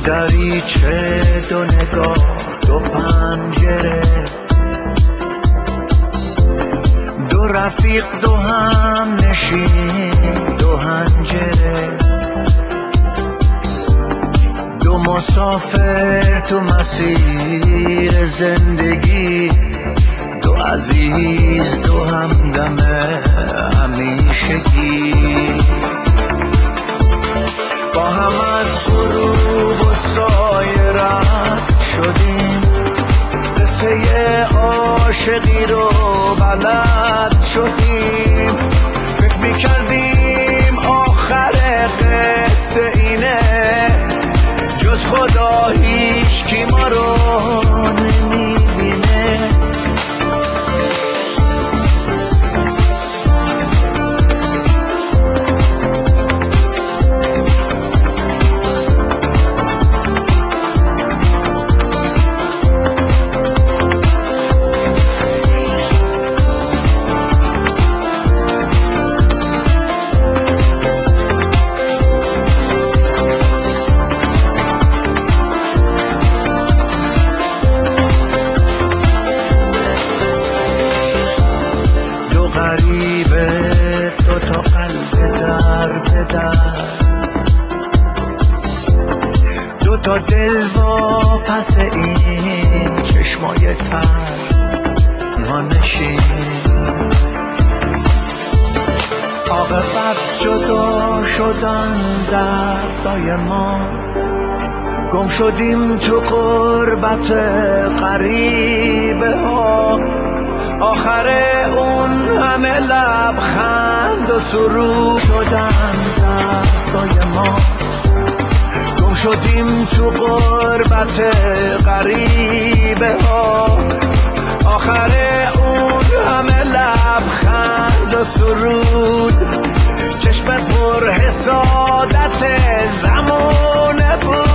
دریچه، دو نگاه، دو پنجره، دو رفیق، دو هم نشین، دو هنجره، دو مسافر تو مسیر زندگی، دو عزیز، دو همدم همیشگی. با هم از غروب و سایه رد شدیم، قصه عاشقی رو بلد شدیم. فکر میکردیم آخر قصه اینه، جز خدا هیچکی ما رو نمیبینه. غریبه، دو تا قلب در به در، دو تا دل واپس این چشمای تر. ما نشین عاقبت جدا شدن دستای ما، گم شدیم تو غربت غریبه ها. آخر اون همه لبخند و سرود شدن دستای ما، گم شدیم تو غربت غریبه ها. آخر اون همه لبخند و سرود، چشم پر حسادت زمانه بود.